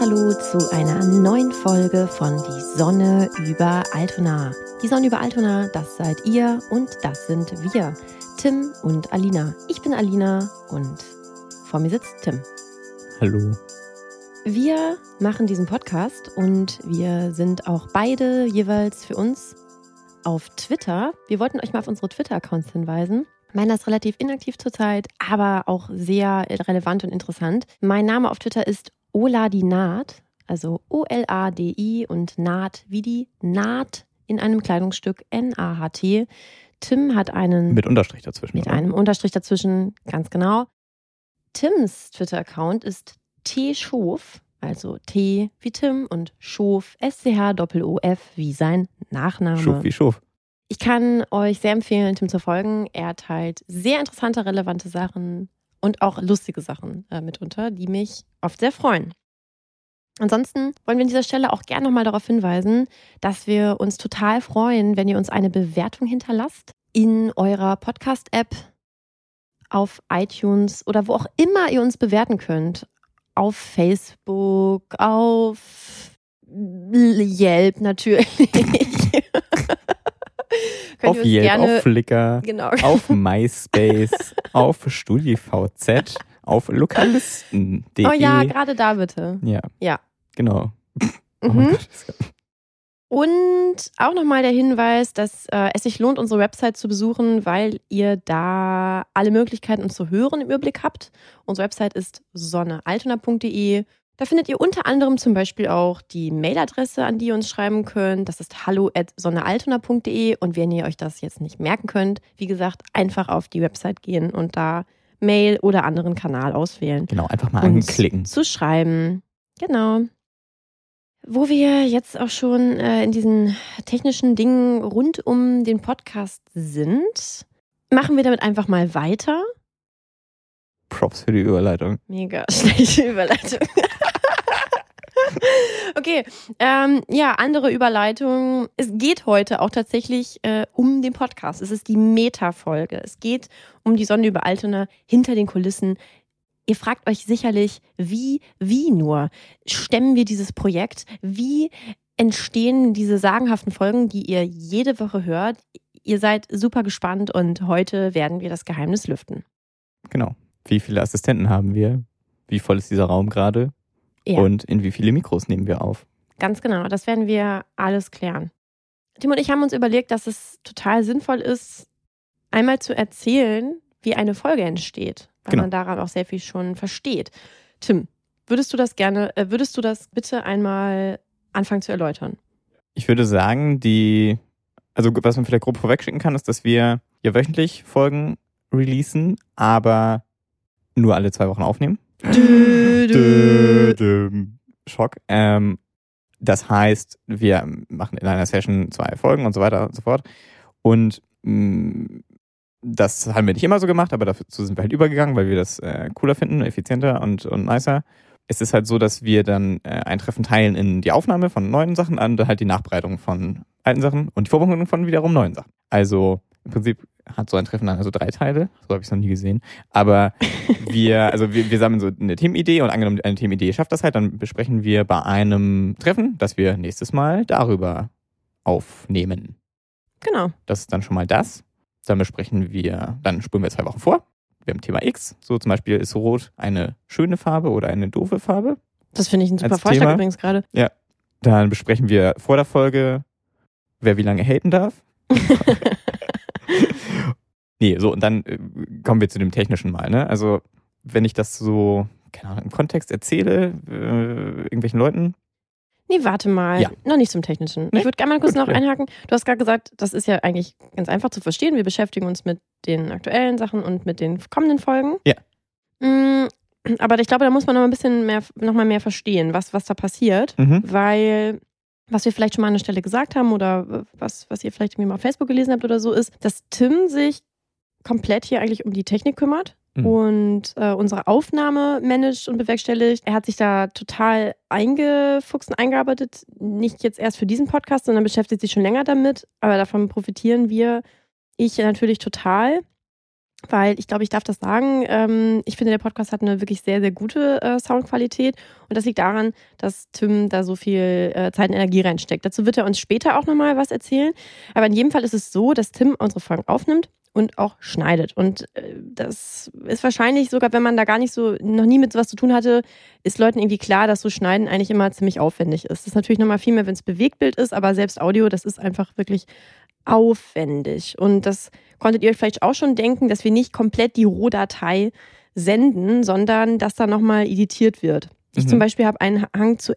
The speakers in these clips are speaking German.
Hallo zu einer neuen Folge von Die Sonne über Altona. Die Sonne über Altona, das seid ihr und das sind wir, Tim und Alina. Ich bin Alina und vor mir sitzt Tim. Hallo. Wir machen diesen Podcast und wir sind auch beide jeweils für uns auf Twitter. Wir wollten euch mal auf unsere Twitter-Accounts hinweisen. Meiner ist relativ inaktiv zurzeit, aber auch sehr relevant und interessant. Mein Name auf Twitter ist Oladinaht, also O-L-A-D-I und Naht wie die Naht in einem Kleidungsstück N-A-H-T. Tim hat einen... Mit Unterstrich dazwischen. Mit einem Unterstrich dazwischen, ganz genau. Tims Twitter-Account ist T-Schof, also T wie Tim und Schof, S-C-H-O-O-F wie sein Nachname. Schof wie Schof. Ich kann euch sehr empfehlen, Tim zu folgen. Er teilt sehr interessante, relevante Sachen und auch lustige Sachen mitunter, die mich oft sehr freuen. Ansonsten wollen wir an dieser Stelle auch gerne nochmal darauf hinweisen, dass wir uns total freuen, wenn ihr uns eine Bewertung hinterlasst in eurer Podcast-App, auf iTunes oder wo auch immer ihr uns bewerten könnt. Auf Facebook, auf Yelp natürlich. Auf Yelp, gerne, auf Flickr, genau. auf MySpace, auf StudiVZ, auf Lokalisten.de. Oh ja, gerade da bitte. Ja. Genau. Oh Mhm. mein Gott. Und auch nochmal der Hinweis, dass es sich lohnt, unsere Website zu besuchen, weil ihr da alle Möglichkeiten, uns zu hören, im Überblick habt. Unsere Website ist sonnealtona.de. Da findet ihr unter anderem zum Beispiel auch die Mailadresse, an die ihr uns schreiben könnt. Das ist hallo@sonnealtona.de. Und wenn ihr euch das jetzt nicht merken könnt, wie gesagt, einfach auf die Website gehen und da Mail oder anderen Kanal auswählen. Genau, einfach mal anklicken. Zu schreiben. Genau. Wo wir jetzt auch schon in diesen technischen Dingen rund um den Podcast sind, machen wir damit einfach mal weiter. Props für die Überleitung. Mega schlechte Überleitung. Okay, andere Überleitung. Es geht heute auch tatsächlich um den Podcast. Es ist die Meta-Folge. Es geht um die Sonne über Altona hinter den Kulissen. Ihr fragt euch sicherlich, wie nur stemmen wir dieses Projekt? Wie entstehen diese sagenhaften Folgen, die ihr jede Woche hört? Ihr seid super gespannt und heute werden wir das Geheimnis lüften. Genau. Wie viele Assistenten haben wir? Wie voll ist dieser Raum gerade? Ja. Und in wie viele Mikros nehmen wir auf? Ganz genau, das werden wir alles klären. Tim und ich haben uns überlegt, dass es total sinnvoll ist, einmal zu erzählen, wie eine Folge entsteht, weil man daran auch sehr viel schon versteht. Tim, würdest du das bitte einmal anfangen zu erläutern? Ich würde sagen, was man vielleicht grob vorwegschicken kann, ist, dass wir ja wöchentlich Folgen releasen, aber nur alle 2 Wochen aufnehmen. Schock. Das heißt, wir machen in einer Session 2 Folgen und so weiter und so fort. Und das haben wir nicht immer so gemacht, aber dazu sind wir halt übergegangen, weil wir das cooler finden, effizienter und nicer. Es ist halt so, dass wir dann ein Treffen teilen in die Aufnahme von neuen Sachen und halt die Nachbereitung von alten Sachen und die Vorbereitung von wiederum neuen Sachen. Also im Prinzip hat so ein Treffen dann also 3 Teile, so habe ich es noch nie gesehen. Aber wir sammeln so eine Themenidee und angenommen eine Themenidee schafft das halt, dann besprechen wir bei einem Treffen, dass wir nächstes Mal darüber aufnehmen. Genau. Das ist dann schon mal das. Dann spulen wir 2 Wochen vor. Wir haben Thema X, so zum Beispiel ist Rot eine schöne Farbe oder eine doofe Farbe. Das finde ich ein super Vorschlag übrigens gerade. Ja. Dann besprechen wir vor der Folge, wer wie lange haten darf. Nee, so, und dann kommen wir zu dem Technischen mal, ne? Also, wenn ich das so, keine Ahnung, im Kontext erzähle, irgendwelchen Leuten. Nee, warte mal. Ja. Noch nicht zum Technischen. Nee? Ich würde gerne mal kurz einhaken. Du hast gerade gesagt, das ist ja eigentlich ganz einfach zu verstehen. Wir beschäftigen uns mit den aktuellen Sachen und mit den kommenden Folgen. Ja. Aber ich glaube, da muss man noch mal mehr verstehen, was da passiert. Weil, was wir vielleicht schon mal an der Stelle gesagt haben oder was ihr vielleicht irgendwie mal auf Facebook gelesen habt oder so, ist, dass Tim sich komplett hier eigentlich um die Technik kümmert. Und unsere Aufnahme managt und bewerkstelligt. Er hat sich da total eingefuchst und eingearbeitet. Nicht jetzt erst für diesen Podcast, sondern beschäftigt sich schon länger damit. Aber davon profitieren ich natürlich total. weil ich glaube, ich darf das sagen. Ich finde, der Podcast hat eine wirklich sehr, sehr gute Soundqualität und das liegt daran, dass Tim da so viel Zeit und Energie reinsteckt. Dazu wird er uns später auch nochmal was erzählen. Aber in jedem Fall ist es so, dass Tim unsere Folgen aufnimmt und auch schneidet. Und das ist wahrscheinlich sogar, wenn man da gar nicht so, noch nie mit sowas zu tun hatte, ist Leuten irgendwie klar, dass so Schneiden eigentlich immer ziemlich aufwendig ist. Das ist natürlich nochmal viel mehr, wenn es Bewegtbild ist, aber selbst Audio, das ist einfach wirklich aufwendig. Und das konntet ihr euch vielleicht auch schon denken, dass wir nicht komplett die Rohdatei senden, sondern dass da nochmal editiert wird. Ich zum Beispiel habe einen Hang zu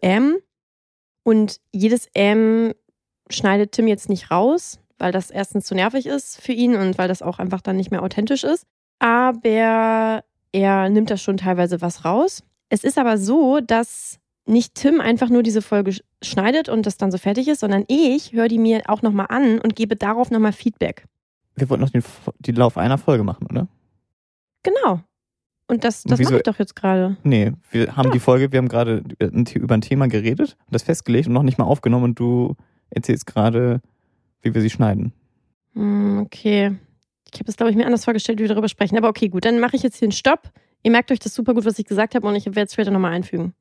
und jedes schneidet Tim jetzt nicht raus, weil das erstens zu nervig ist für ihn und weil das auch einfach dann nicht mehr authentisch ist. Aber er nimmt da schon teilweise was raus. Es ist aber so, dass nicht Tim einfach nur diese Folge schneidet und das dann so fertig ist, sondern ich höre die mir auch nochmal an und gebe darauf nochmal Feedback. Wir wollten noch die Lauf einer Folge machen, oder? Genau. Und das mache ich doch jetzt gerade. Nee, wir haben gerade über ein Thema geredet, das festgelegt und noch nicht mal aufgenommen und du erzählst gerade, wie wir sie schneiden. Okay. Ich habe das, glaube ich, mir anders vorgestellt, wie wir darüber sprechen. Aber okay, gut, dann mache ich jetzt hier einen Stopp. Ihr merkt euch das super gut, was ich gesagt habe und ich werde es später nochmal einfügen.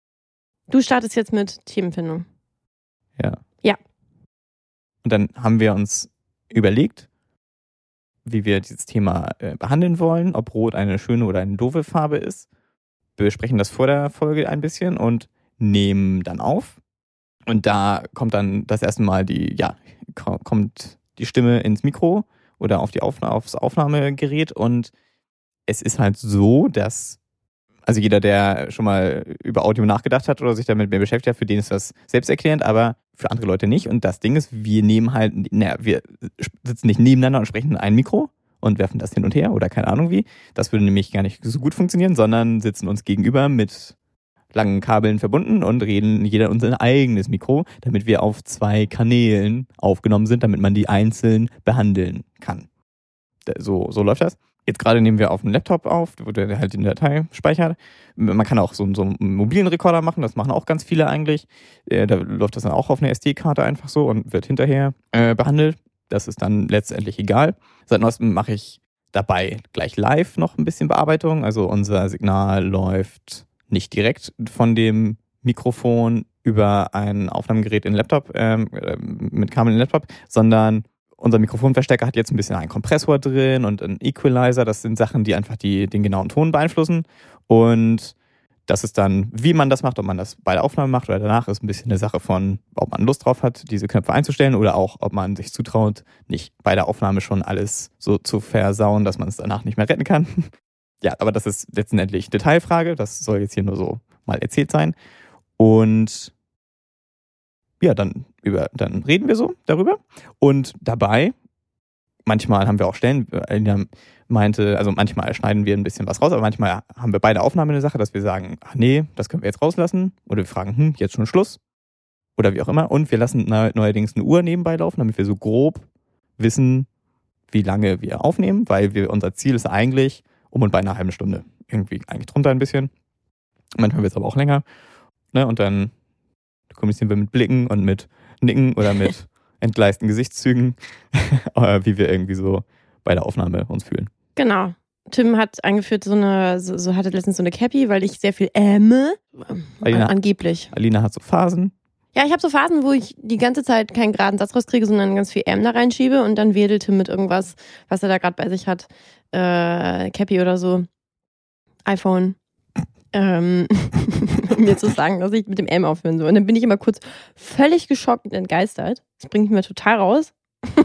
Du startest jetzt mit Themenfindung. Ja. Ja. Und dann haben wir uns überlegt, wie wir dieses Thema behandeln wollen, ob Rot eine schöne oder eine doofe Farbe ist. Wir besprechen das vor der Folge ein bisschen und nehmen dann auf. Und da kommt dann das erste Mal kommt die Stimme ins Mikro oder aufs Aufnahmegerät und es ist halt so, dass also jeder, der schon mal über Audio nachgedacht hat oder sich damit mehr beschäftigt hat, für den ist das selbsterklärend, aber für andere Leute nicht. Und das Ding ist, wir sitzen nicht nebeneinander und sprechen in ein Mikro und werfen das hin und her oder keine Ahnung wie. Das würde nämlich gar nicht so gut funktionieren, sondern sitzen uns gegenüber mit langen Kabeln verbunden und reden jeder uns ein eigenes Mikro, damit wir auf 2 Kanälen aufgenommen sind, damit man die einzeln behandeln kann. So läuft das. Jetzt gerade nehmen wir auf einem Laptop auf, wo der halt die Datei speichert. Man kann auch so einen mobilen Rekorder machen, das machen auch ganz viele eigentlich. Da läuft das dann auch auf einer SD-Karte einfach so und wird hinterher behandelt. Das ist dann letztendlich egal. Seit neuestem mache ich dabei gleich live noch ein bisschen Bearbeitung. Also unser Signal läuft nicht direkt von dem Mikrofon über ein Aufnahmegerät in den Laptop, mit Kabel in den Laptop, sondern unser Mikrofonverstärker hat jetzt ein bisschen einen Kompressor drin und einen Equalizer. Das sind Sachen, die einfach den genauen Ton beeinflussen. Und das ist dann, wie man das macht, ob man das bei der Aufnahme macht oder danach, ist ein bisschen eine Sache von, ob man Lust drauf hat, diese Knöpfe einzustellen oder auch, ob man sich zutraut, nicht bei der Aufnahme schon alles so zu versauen, dass man es danach nicht mehr retten kann. Ja, aber das ist letztendlich Detailfrage. Das soll jetzt hier nur so mal erzählt sein. Und ja, dann reden wir so darüber. Und dabei, manchmal haben wir auch Stellen, Alina meinte, also manchmal schneiden wir ein bisschen was raus, aber manchmal haben wir beide Aufnahmen eine Sache, dass wir sagen, ach nee, das können wir jetzt rauslassen. Oder wir fragen, jetzt schon Schluss. Oder wie auch immer. Und wir lassen neuerdings eine Uhr nebenbei laufen, damit wir so grob wissen, wie lange wir aufnehmen, weil unser Ziel ist eigentlich und bei einer halben Stunde. Irgendwie eigentlich drunter ein bisschen. Manchmal wird es aber auch länger. Ne? Und dann kommunizieren wir mit Blicken und mit Nicken oder mit entgleisten Gesichtszügen, wie wir irgendwie so bei der Aufnahme uns fühlen. Genau. Tim hat eingeführt hatte letztens so eine Cappy, weil ich sehr viel angeblich. Alina hat so Phasen. Ja, ich habe so Phasen, wo ich die ganze Zeit keinen geraden Satz rauskriege, sondern ganz viel da reinschiebe und dann wedelt Tim mit irgendwas, was er da gerade bei sich hat. Cappy oder so. iPhone. Mir zu sagen, dass ich mit dem aufhören soll. Und dann bin ich immer kurz völlig geschockt und entgeistert. Das bringt mich total raus.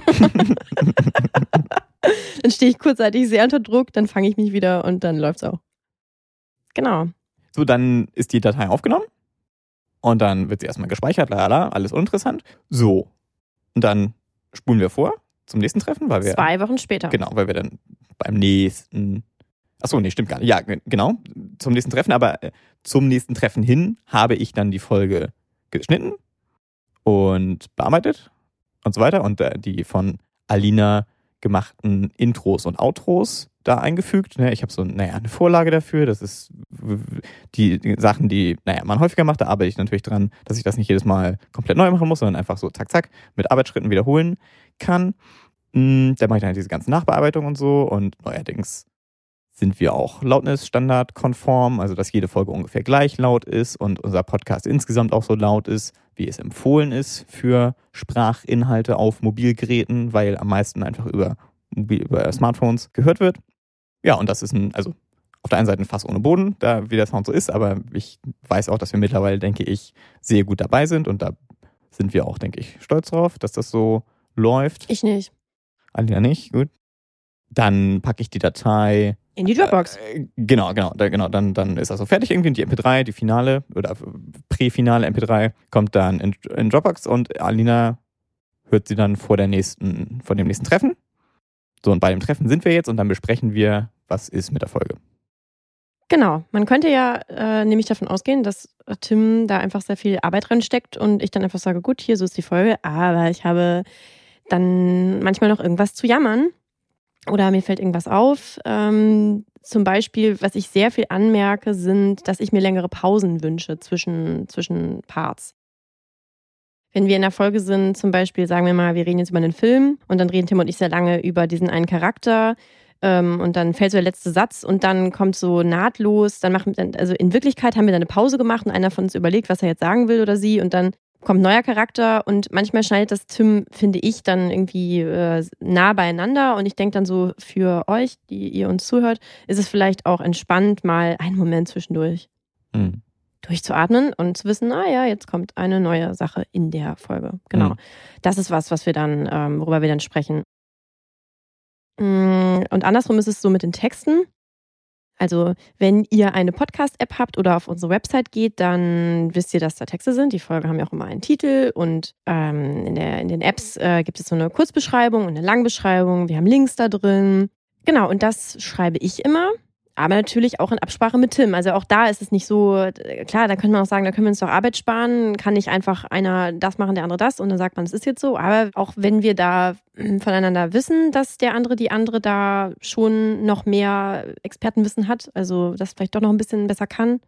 Dann stehe ich kurzzeitig sehr unter Druck, dann fange ich mich wieder und dann läuft's auch. Genau. So, dann ist die Datei aufgenommen und dann wird sie erstmal gespeichert, alles uninteressant. So, und dann spulen wir vor zum nächsten Treffen, weil wir 2 Wochen später. Genau, weil wir dann beim nächsten Achso, nee, stimmt gar nicht. Ja, genau, zum nächsten Treffen. Aber zum nächsten Treffen hin habe ich dann die Folge geschnitten und bearbeitet und so weiter. Und die von Alina gemachten Intros und Outros da eingefügt. Ich habe so eine Vorlage dafür. Das ist die Sachen, die man häufiger macht. Da arbeite ich natürlich dran, dass ich das nicht jedes Mal komplett neu machen muss, sondern einfach so zack, zack mit Arbeitsschritten wiederholen kann. Da mache ich dann halt diese ganze Nachbearbeitung und so. Und neuerdings sind wir auch lautnisstandardkonform, also dass jede Folge ungefähr gleich laut ist und unser Podcast insgesamt auch so laut ist, wie es empfohlen ist für Sprachinhalte auf Mobilgeräten, weil am meisten einfach über Smartphones gehört wird. Ja, und das ist also auf der einen Seite ein Fass ohne Boden, da wie der Sound so ist, aber ich weiß auch, dass wir mittlerweile, denke ich, sehr gut dabei sind und da sind wir auch, denke ich, stolz drauf, dass das so läuft. Ich nicht. Alina nicht, gut. Dann packe ich die Datei in die Dropbox. Genau. Dann ist das so fertig irgendwie. Die MP3, die finale oder präfinale MP3 kommt dann in Dropbox und Alina hört sie dann vor dem nächsten Treffen. So, und bei dem Treffen sind wir jetzt und dann besprechen wir, was ist mit der Folge. Genau. Man könnte ja nämlich davon ausgehen, dass Tim da einfach sehr viel Arbeit reinsteckt und ich dann einfach sage, gut, hier, so ist die Folge, aber ich habe dann manchmal noch irgendwas zu jammern. Oder mir fällt irgendwas auf. Zum Beispiel, was ich sehr viel anmerke, sind, dass ich mir längere Pausen wünsche zwischen Parts. Wenn wir in der Folge sind, zum Beispiel, sagen wir mal, wir reden jetzt über einen Film und dann reden Tim und ich sehr lange über diesen einen Charakter und dann fällt so der letzte Satz und dann kommt so nahtlos, also in Wirklichkeit haben wir dann eine Pause gemacht und einer von uns überlegt, was er jetzt sagen will oder sie und dann kommt ein neuer Charakter und manchmal schneidet das Tim, finde ich, dann irgendwie nah beieinander und ich denke dann so, für euch, die ihr uns zuhört, ist es vielleicht auch entspannt, mal einen Moment zwischendurch durchzuatmen und zu wissen, ja, jetzt kommt eine neue Sache in der Folge. Genau. Das ist was wir dann, worüber wir dann sprechen. Und andersrum ist es so mit den Texten. Also, wenn ihr eine Podcast-App habt oder auf unsere Website geht, dann wisst ihr, dass da Texte sind. Die Folgen haben ja auch immer einen Titel und in den Apps gibt es so eine Kurzbeschreibung und eine Langbeschreibung. Wir haben Links da drin. Genau, und das schreibe ich immer, aber natürlich auch in Absprache mit Tim. Also auch da ist es nicht so, klar, da könnte man auch sagen, da können wir uns doch Arbeit sparen, kann nicht einfach einer das machen, der andere das und dann sagt man, es ist jetzt so. Aber auch wenn wir da voneinander wissen, dass der andere, die andere da schon noch mehr Expertenwissen hat, also das vielleicht doch noch ein bisschen besser kann,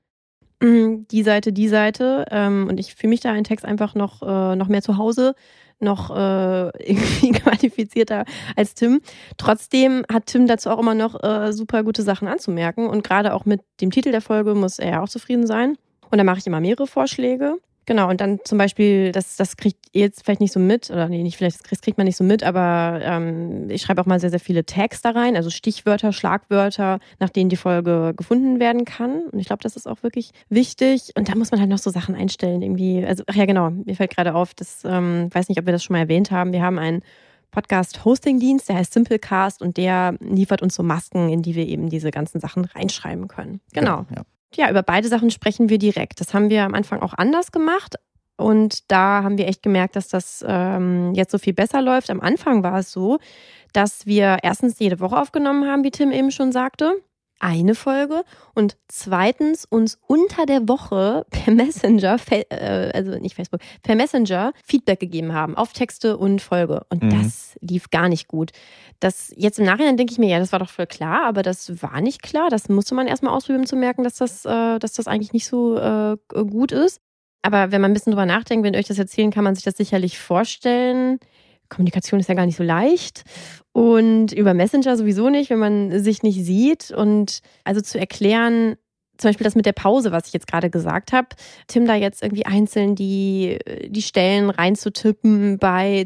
die Seite und ich fühle mich da in Text einfach noch mehr zu Hause, noch irgendwie qualifizierter als Tim. Trotzdem hat Tim dazu auch immer noch super gute Sachen anzumerken und gerade auch mit dem Titel der Folge muss er ja auch zufrieden sein. Und da mache ich immer mehrere Vorschläge. Genau, und dann zum Beispiel, das kriegt ihr jetzt vielleicht nicht so mit, oder nee, nicht vielleicht, das kriegt man nicht so mit, aber ich schreibe auch mal sehr, sehr viele Tags da rein, also Stichwörter, Schlagwörter, nach denen die Folge gefunden werden kann. Und ich glaube, das ist auch wirklich wichtig. Und da muss man halt noch so Sachen einstellen irgendwie. Also, ach ja, genau, mir fällt gerade auf, das weiß nicht, ob wir das schon mal erwähnt haben. Wir haben einen Podcast-Hosting-Dienst, der heißt Simplecast und der liefert uns so Masken, in die wir eben diese ganzen Sachen reinschreiben können. Genau. Ja. Ja, über beide Sachen sprechen wir direkt. Das haben wir am Anfang auch anders gemacht und da haben wir echt gemerkt, dass das jetzt so viel besser läuft. Am Anfang war es so, dass wir erstens jede Woche aufgenommen haben, wie Tim eben schon sagte, eine Folge und zweitens uns unter der Woche per Messenger, also nicht Facebook, per Messenger Feedback gegeben haben auf Texte und Folge. Und das lief gar nicht gut. Das jetzt im Nachhinein denke ich mir, ja, das war doch voll klar, aber das war nicht klar. Das musste man erstmal ausprobieren, um zu merken, dass das eigentlich nicht so gut ist. Aber wenn man ein bisschen drüber nachdenkt, wenn wir euch das erzählen, kann man sich das sicherlich vorstellen. Kommunikation ist ja gar nicht so leicht und über Messenger sowieso nicht, wenn man sich nicht sieht. Und also zu erklären, zum Beispiel das mit der Pause, was ich jetzt gerade gesagt habe, Tim da jetzt irgendwie einzeln die Stellen reinzutippen bei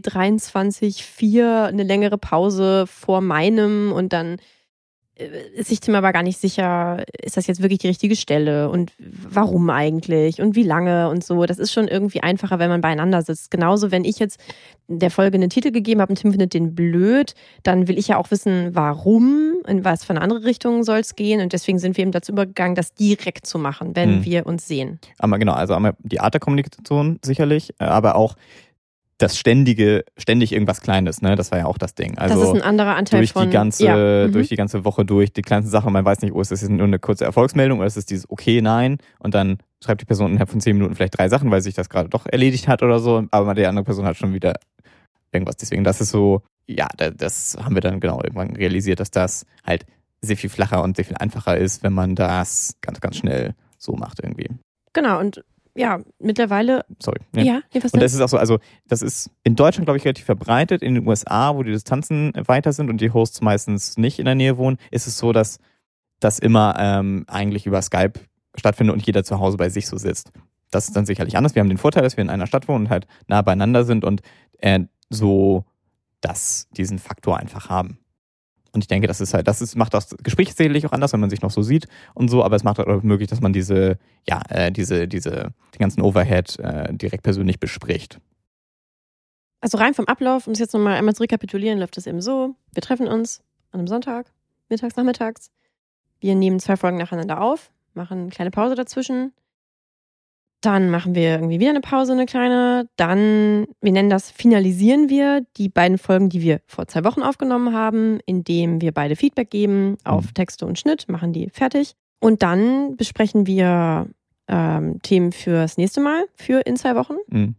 23,4 eine längere Pause vor meinem und dann ist sich Tim aber gar nicht sicher, ist das jetzt wirklich die richtige Stelle und warum eigentlich und wie lange und so. Das ist schon irgendwie einfacher, wenn man beieinander sitzt. Genauso, wenn ich jetzt der Folge einen Titel gegeben habe und Tim findet den blöd, dann will ich ja auch wissen, warum, in was für eine andere Richtung soll es gehen. Und deswegen sind wir eben dazu übergegangen, das direkt zu machen, wenn wir uns sehen. Aber genau, also einmal die Art der Kommunikation sicherlich, aber auch das ständig irgendwas Kleines, ne? Das war ja auch das Ding. Also das ist ein anderer Anteil durch die ganze Woche durch, die kleinsten Sachen, man weiß nicht, ist das jetzt nur eine kurze Erfolgsmeldung oder ist es dieses okay, nein und dann schreibt die Person innerhalb von 10 Minuten vielleicht 3 Sachen, weil sich das gerade doch erledigt hat oder so, aber die andere Person hat schon wieder irgendwas. Deswegen, das ist so, ja, das haben wir dann genau irgendwann realisiert, dass das halt sehr viel flacher und sehr viel einfacher ist, wenn man das ganz, ganz schnell so macht irgendwie. Genau, und ja, mittlerweile. Sorry. Ja, was und das ist auch so, also das ist in Deutschland, glaube ich, relativ verbreitet. In den USA, wo die Distanzen weiter sind und die Hosts meistens nicht in der Nähe wohnen, ist es so, dass das immer eigentlich über Skype stattfindet und jeder zu Hause bei sich so sitzt. Das ist dann sicherlich anders. Wir haben den Vorteil, dass wir in einer Stadt wohnen und halt nah beieinander sind und so diesen Faktor einfach haben. Und ich denke, macht das Gespräch sicherlich auch anders, wenn man sich noch so sieht und so, aber es macht auch möglich, dass man den ganzen Overhead direkt persönlich bespricht. Also rein vom Ablauf, um es jetzt nochmal einmal zu rekapitulieren, läuft es eben so: Wir treffen uns an einem Sonntag, mittags, nachmittags. Wir nehmen 2 Folgen nacheinander auf, machen eine kleine Pause dazwischen. Dann machen wir irgendwie wieder eine Pause, eine kleine. Dann, wir nennen das, finalisieren wir die beiden Folgen, die wir vor 2 Wochen aufgenommen haben, indem wir beide Feedback geben auf Texte und Schnitt, machen die fertig. Und dann besprechen wir Themen fürs nächste Mal, für in 2 Wochen. Mhm.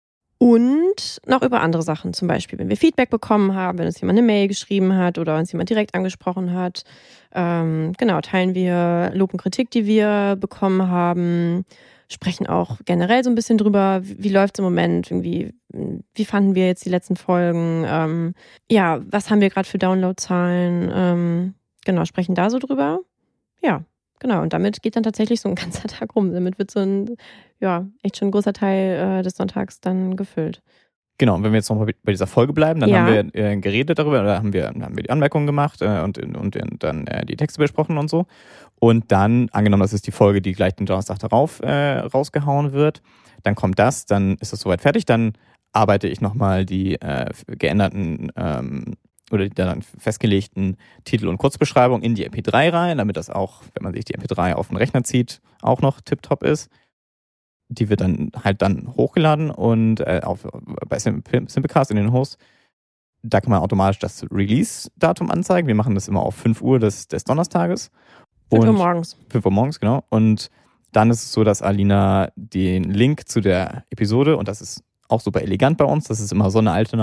Und noch über andere Sachen, zum Beispiel, wenn wir Feedback bekommen haben, wenn uns jemand eine Mail geschrieben hat oder uns jemand direkt angesprochen hat. Teilen wir Lob und Kritik, die wir bekommen haben. Sprechen auch generell so ein bisschen drüber, wie läuft es im Moment, irgendwie, wie fanden wir jetzt die letzten Folgen, was haben wir gerade für Downloadzahlen, sprechen da so drüber. Ja, genau, und damit geht dann tatsächlich so ein ganzer Tag rum. Damit wird so echt schon ein großer Teil des Sonntags dann gefüllt. Genau, und wenn wir jetzt nochmal bei dieser Folge bleiben, dann haben wir geredet darüber, oder haben wir die Anmerkungen gemacht und dann die Texte besprochen und so. Und dann, angenommen, das ist die Folge, die gleich den Donnerstag darauf rausgehauen wird, dann kommt das, dann ist das soweit fertig, dann arbeite ich nochmal die geänderten oder die dann festgelegten Titel und Kurzbeschreibung in die MP3 rein, damit das auch, wenn man sich die MP3 auf den Rechner zieht, auch noch tipptopp ist. Die wird dann hochgeladen und bei Simplecast in den Host. Da kann man automatisch das Release-Datum anzeigen. Wir machen das immer auf 5 Uhr des Donnerstages. 5 Uhr morgens. 5 Uhr morgens, genau. Und dann ist es so, dass Alina den Link zu der Episode, und das ist auch super elegant bei uns, das ist immer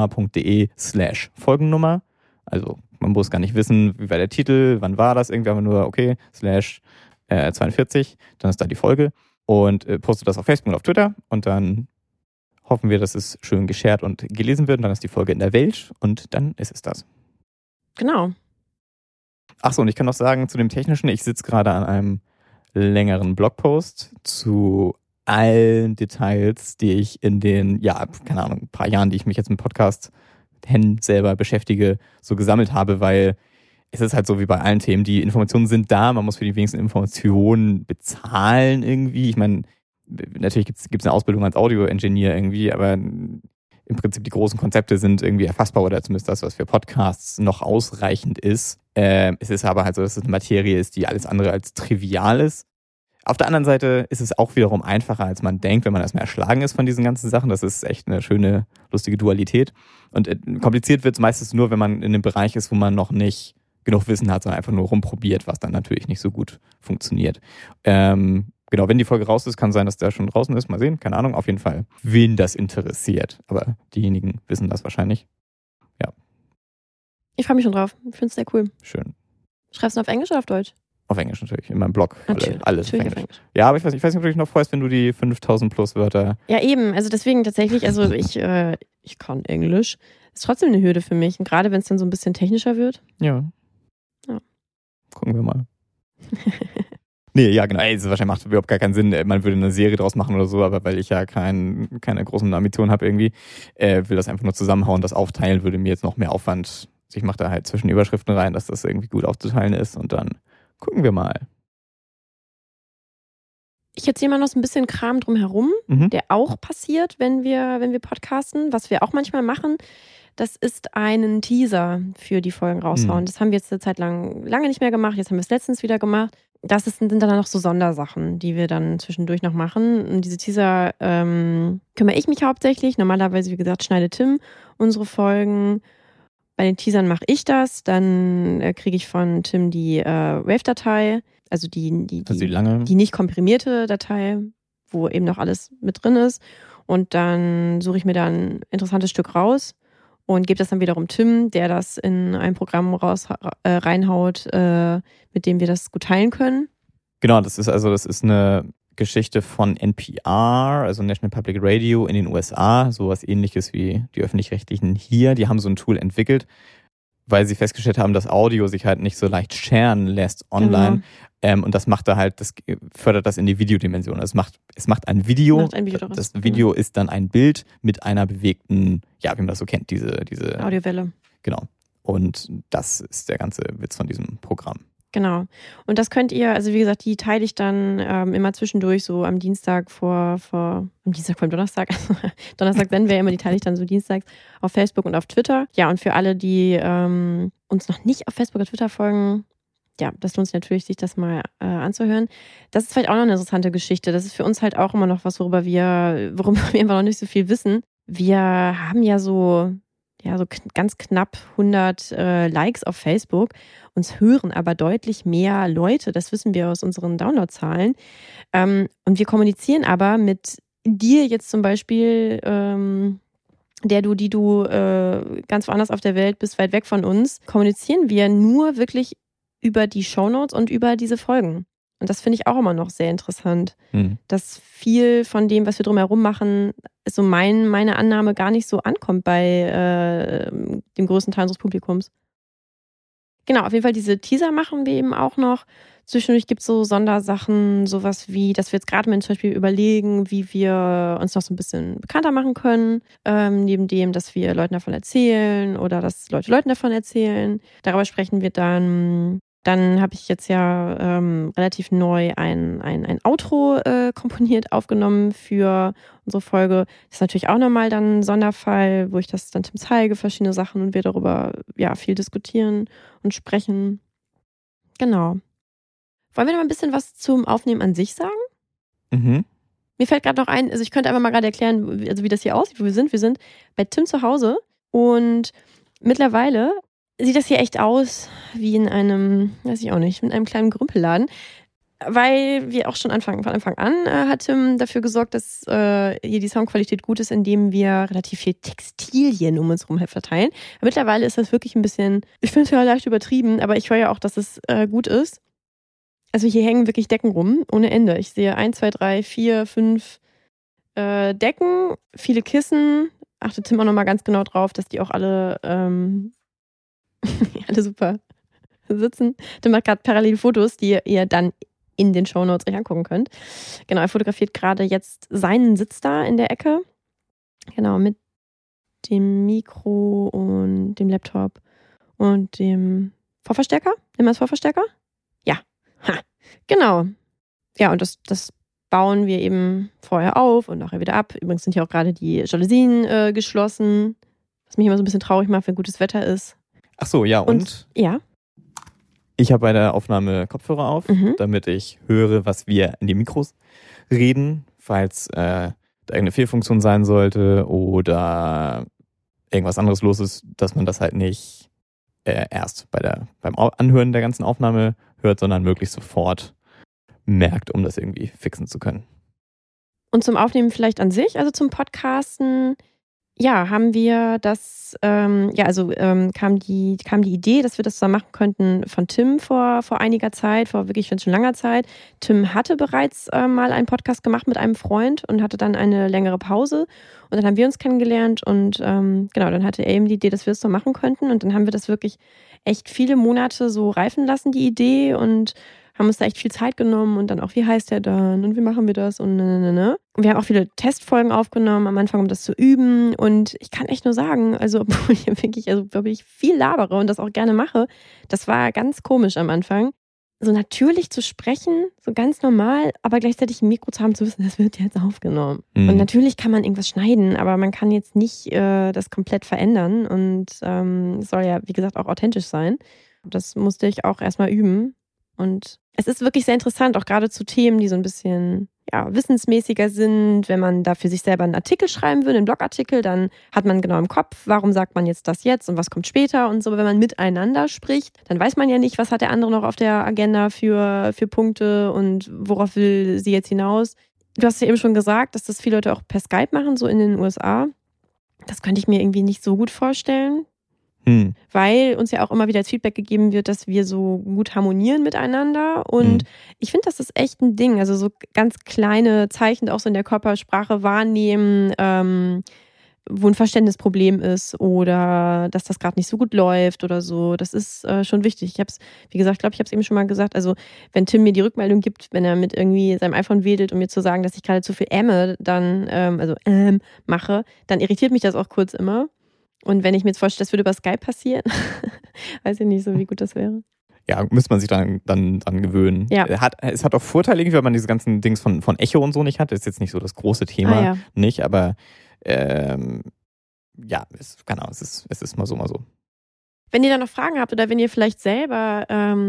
sonnealtona.de/Folgennummer. Also man muss gar nicht wissen, wie war der Titel, wann war das, irgendwie haben wir nur, /42, dann ist da die Folge. Und postet das auf Facebook und auf Twitter und dann hoffen wir, dass es schön geshared und gelesen wird und dann ist die Folge in der Welt und dann ist es das. Genau. Achso, und ich kann noch sagen, zu dem Technischen, ich sitze gerade an einem längeren Blogpost zu allen Details, die ich in den, keine Ahnung, ein paar Jahren, die ich mich jetzt mit Podcast selber beschäftige, so gesammelt habe, weil es ist halt so wie bei allen Themen, die Informationen sind da, man muss für die wenigsten Informationen bezahlen irgendwie. Ich meine, natürlich gibt's eine Ausbildung als Audio-Engineer irgendwie, aber im Prinzip die großen Konzepte sind irgendwie erfassbar oder zumindest das, was für Podcasts noch ausreichend ist. Es ist aber halt so, dass es eine Materie ist, die alles andere als trivial ist. Auf der anderen Seite ist es auch wiederum einfacher, als man denkt, wenn man erstmal erschlagen ist von diesen ganzen Sachen. Das ist echt eine schöne, lustige Dualität. Und kompliziert wird es meistens nur, wenn man in einem Bereich ist, wo man noch nicht genug Wissen hat, sondern einfach nur rumprobiert, was dann natürlich nicht so gut funktioniert. Genau, wenn die Folge raus ist, kann sein, dass der schon draußen ist. Mal sehen, keine Ahnung. Auf jeden Fall, wen das interessiert. Aber diejenigen wissen das wahrscheinlich. Ja. Ich freue mich schon drauf. Ich finde es sehr cool. Schön. Schreibst du auf Englisch oder auf Deutsch? Auf Englisch natürlich, in meinem Blog. Alles auf Englisch. Ja, aber ich weiß nicht, ob du dich noch freust, wenn du die 5000 plus Wörter... Ja, eben. Also deswegen tatsächlich, ich kann Englisch. Ist trotzdem eine Hürde für mich. Und gerade wenn es dann so ein bisschen technischer wird. Ja. Gucken wir mal. Nee, ja, genau. Wahrscheinlich macht es überhaupt gar keinen Sinn. Man würde eine Serie draus machen oder so, aber weil ich ja keine großen Ambitionen habe irgendwie, will das einfach nur zusammenhauen. Das Aufteilen würde mir jetzt noch mehr Aufwand. Ich mache da halt zwischen Überschriften rein, dass das irgendwie gut aufzuteilen ist und dann gucken wir mal. Ich erzähle mal noch so ein bisschen Kram drumherum, der auch passiert, wenn wir podcasten, was wir auch manchmal machen. Das ist einen Teaser für die Folgen raushauen. Das haben wir jetzt eine Zeit lang lange nicht mehr gemacht. Jetzt haben wir es letztens wieder gemacht. Sind dann noch so Sondersachen, die wir dann zwischendurch noch machen. Und diese Teaser kümmere ich mich hauptsächlich. Normalerweise, wie gesagt, schneidet Tim unsere Folgen. Bei den Teasern mache ich das. Dann kriege ich von Tim die Wave-Datei, also die nicht komprimierte Datei, wo eben noch alles mit drin ist. Und dann suche ich mir da ein interessantes Stück raus und gebe das dann wiederum Tim, der das in ein Programm reinhaut, mit dem wir das gut teilen können. Genau, das ist eine Geschichte von NPR, also National Public Radio in den USA, sowas ähnliches wie die Öffentlich-Rechtlichen hier. Die haben so ein Tool entwickelt, weil sie festgestellt haben, dass Audio sich halt nicht so leicht sharen lässt online. Genau. Und das macht fördert das in die Videodimension. Es macht ein Video. Das Video ist dann ein Bild mit einer bewegten, ja, wie man das so kennt, diese Audiowelle. Genau. Und das ist der ganze Witz von diesem Programm. Genau. Und das könnt ihr, also wie gesagt, die teile ich dann immer zwischendurch so am Dienstag vor Donnerstag. Also Donnerstag senden wir immer, die teile ich dann so dienstags auf Facebook und auf Twitter. Ja, und für alle, die uns noch nicht auf Facebook oder Twitter folgen, ja, das lohnt sich natürlich, sich das mal anzuhören. Das ist vielleicht auch noch eine interessante Geschichte. Das ist für uns halt auch immer noch was, worüber wir einfach noch nicht so viel wissen. Wir haben ja so ganz knapp 100 Likes auf Facebook. Uns hören aber deutlich mehr Leute, das wissen wir aus unseren Downloadzahlen. Und wir kommunizieren aber mit dir jetzt zum Beispiel, die du ganz woanders auf der Welt bist, weit weg von uns, kommunizieren wir nur wirklich über die Shownotes und über diese Folgen. Und das finde ich auch immer noch sehr interessant, dass viel von dem, was wir drumherum machen, so meine Annahme gar nicht so ankommt bei dem größten Teil unseres Publikums. Genau, auf jeden Fall diese Teaser machen wir eben auch noch. Zwischendurch gibt es so Sondersachen, sowas wie, dass wir jetzt gerade mal zum Beispiel überlegen, wie wir uns noch so ein bisschen bekannter machen können, neben dem, dass wir Leuten davon erzählen oder dass Leute Leuten davon erzählen. Darüber sprechen wir dann. Dann habe ich jetzt ja relativ neu ein Outro komponiert, aufgenommen für unsere Folge. Das ist natürlich auch nochmal dann ein Sonderfall, wo ich das dann Tim zeige, verschiedene Sachen und wir darüber viel diskutieren und sprechen. Genau. Wollen wir noch ein bisschen was zum Aufnehmen an sich sagen? Mhm. Mir fällt gerade noch ein, also ich könnte einfach mal gerade erklären, also wie das hier aussieht, wo wir sind. Wir sind bei Tim zu Hause und mittlerweile sieht das hier echt aus wie in einem, weiß ich auch nicht, mit einem kleinen Grümpelladen. Weil wir auch schon von Anfang an hat Tim dafür gesorgt, dass hier die Soundqualität gut ist, indem wir relativ viel Textilien um uns herum verteilen. Aber mittlerweile ist das wirklich ein bisschen, ich finde es ja leicht übertrieben, aber ich höre ja auch, dass es gut ist. Also hier hängen wirklich Decken rum, ohne Ende. Ich sehe 1, 2, 3, 4, 5 Decken, viele Kissen. Achte Tim auch nochmal ganz genau drauf, dass die auch alle alle super sitzen. Tim macht gerade parallel Fotos, die ihr dann in den Shownotes euch angucken könnt. Genau, er fotografiert gerade jetzt seinen Sitz da in der Ecke. Genau, mit dem Mikro und dem Laptop und dem Vorverstärker. Nimm als Vorverstärker? Ja. Ha. Genau. Ja, und das bauen wir eben vorher auf und nachher wieder ab. Übrigens sind hier auch gerade die Jalousien geschlossen, was mich immer so ein bisschen traurig macht, wenn gutes Wetter ist. Ach so, ja, und? Ja. Ich habe bei der Aufnahme Kopfhörer auf, damit ich höre, was wir in die Mikros reden, falls da irgendeine Fehlfunktion sein sollte oder irgendwas anderes los ist, dass man das halt nicht erst beim Anhören der ganzen Aufnahme hört, sondern möglichst sofort merkt, um das irgendwie fixen zu können. Und zum Aufnehmen vielleicht an sich, also zum Podcasten, ja, haben wir das, kam die Idee, dass wir das zusammen machen könnten von Tim vor einiger Zeit, vor wirklich schon langer Zeit. Tim hatte bereits mal einen Podcast gemacht mit einem Freund und hatte dann eine längere Pause. Und dann haben wir uns kennengelernt und dann hatte er eben die Idee, dass wir das so machen könnten. Und dann haben wir das wirklich echt viele Monate so reifen lassen, die Idee, und haben uns da echt viel Zeit genommen und dann auch, wie heißt der dann und wie machen wir das und ne. Und wir haben auch viele Testfolgen aufgenommen am Anfang, um das zu üben, und ich kann echt nur sagen, also obwohl ich wirklich viel labere und das auch gerne mache, das war ganz komisch am Anfang, so natürlich zu sprechen, so ganz normal, aber gleichzeitig ein Mikro zu haben, zu wissen, das wird jetzt aufgenommen. Mhm. Und natürlich kann man irgendwas schneiden, aber man kann jetzt nicht das komplett verändern, und es soll ja, wie gesagt, auch authentisch sein. Das musste ich auch erstmal üben. Und es ist wirklich sehr interessant, auch gerade zu Themen, die so ein bisschen wissensmäßiger sind. Wenn man da für sich selber einen Artikel schreiben will, einen Blogartikel, dann hat man genau im Kopf, warum sagt man jetzt das jetzt und was kommt später und so. Wenn man miteinander spricht, dann weiß man ja nicht, was hat der andere noch auf der Agenda für Punkte und worauf will sie jetzt hinaus. Du hast ja eben schon gesagt, dass das viele Leute auch per Skype machen, so in den USA. Das könnte ich mir irgendwie nicht so gut vorstellen. Weil uns ja auch immer wieder als Feedback gegeben wird, dass wir so gut harmonieren miteinander. Und ich finde, das ist echt ein Ding. Also so ganz kleine Zeichen auch so in der Körpersprache wahrnehmen, wo ein Verständnisproblem ist oder dass das gerade nicht so gut läuft oder so. Das ist schon wichtig. Ich habe es, wie gesagt, ich habe es eben schon mal gesagt. Also wenn Tim mir die Rückmeldung gibt, wenn er mit irgendwie seinem iPhone wedelt, um mir zu sagen, dass ich gerade zu viel dann mache, dann irritiert mich das auch kurz immer. Und wenn ich mir jetzt vorstelle, das würde über Skype passieren, weiß ich nicht so, wie gut das wäre. Ja, müsste man sich dann dran gewöhnen. Ja. Es hat auch Vorteile, weil man diese ganzen Dings von Echo und so nicht hat. Das ist jetzt nicht so das große Thema, nicht, aber es ist mal so. Wenn ihr da noch Fragen habt oder wenn ihr vielleicht selber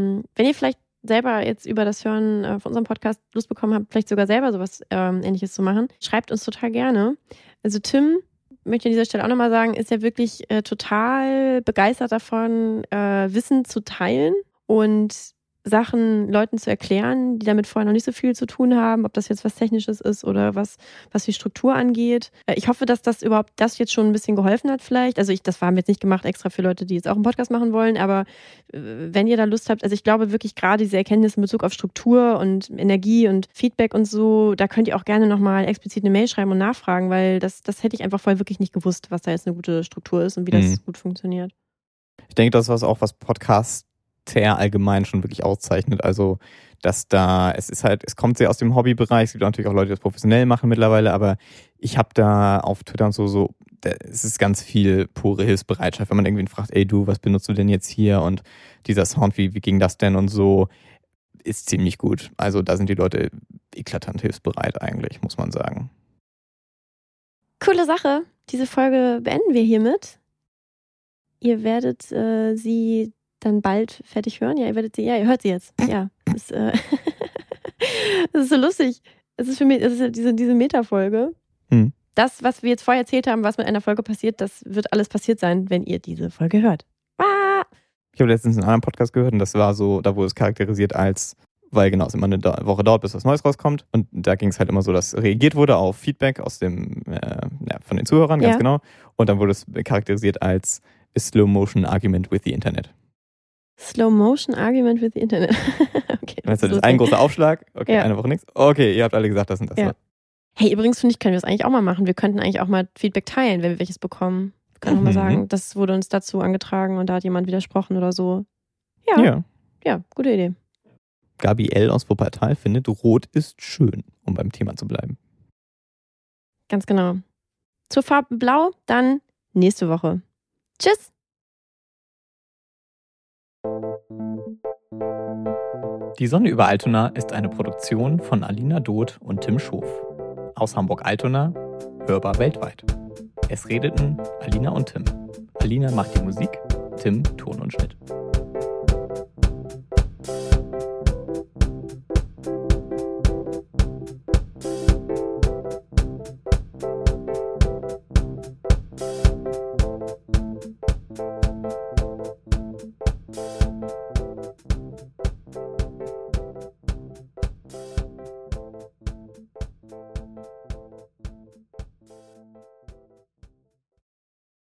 jetzt über das Hören von unserem Podcast Lust bekommen habt, vielleicht sogar selber sowas Ähnliches zu machen, schreibt uns total gerne. Also Tim, möchte ich an dieser Stelle auch nochmal sagen, ist ja wirklich total begeistert davon, Wissen zu teilen und Sachen Leuten zu erklären, die damit vorher noch nicht so viel zu tun haben, ob das jetzt was Technisches ist oder was die Struktur angeht. Ich hoffe, dass das jetzt schon ein bisschen geholfen hat vielleicht. Also das haben wir jetzt nicht gemacht extra für Leute, die jetzt auch einen Podcast machen wollen, aber wenn ihr da Lust habt, also ich glaube wirklich gerade diese Erkenntnis in Bezug auf Struktur und Energie und Feedback und so, da könnt ihr auch gerne nochmal explizit eine Mail schreiben und nachfragen, weil das hätte ich einfach vorher wirklich nicht gewusst, was da jetzt eine gute Struktur ist und wie das gut funktioniert. Ich denke, das ist auch was Podcasts allgemein schon wirklich auszeichnet. Also, dass es kommt sehr aus dem Hobbybereich. Es gibt natürlich auch Leute, die das professionell machen mittlerweile, aber ich habe da auf Twitter und es ist ganz viel pure Hilfsbereitschaft, wenn man irgendwie fragt, ey du, was benutzt du denn jetzt hier und dieser Sound, wie ging das denn und so, ist ziemlich gut. Also da sind die Leute eklatant hilfsbereit eigentlich, muss man sagen. Coole Sache. Diese Folge beenden wir hiermit. Ihr werdet sie dann bald fertig hören. Ja, ihr hört sie jetzt. Ja, das ist so lustig. Es ist für mich, es ist diese Meta-Folge. Das, was wir jetzt vorher erzählt haben, was mit einer Folge passiert, das wird alles passiert sein, wenn ihr diese Folge hört. Ah! Ich habe letztens einen anderen Podcast gehört und das war so, da wurde es charakterisiert als, weil genau, es immer eine Woche dauert, bis was Neues rauskommt. Und da ging es halt immer so, dass reagiert wurde auf Feedback aus von den Zuhörern, ganz genau. Und dann wurde es charakterisiert als a Slow-Motion Argument with the Internet. Slow-Motion Argument with the Internet. Okay. Das ist ein großer Aufschlag. Okay, eine Woche nichts. Okay, ihr habt alle gesagt, das und das. Ja. Hey, übrigens finde ich, können wir das eigentlich auch mal machen. Wir könnten eigentlich auch mal Feedback teilen, wenn wir welches bekommen. Wir können auch mal sagen, das wurde uns dazu angetragen und da hat jemand widersprochen oder so. Ja, gute Idee. Gabi L. aus Wuppertal findet, Rot ist schön, um beim Thema zu bleiben. Ganz genau. Zur Farbe Blau dann nächste Woche. Tschüss! Die Sonne über Altona ist eine Produktion von Alina Doth und Tim Schof. Aus Hamburg-Altona, hörbar weltweit. Es redeten Alina und Tim. Alina macht die Musik, Tim Ton und Schnitt.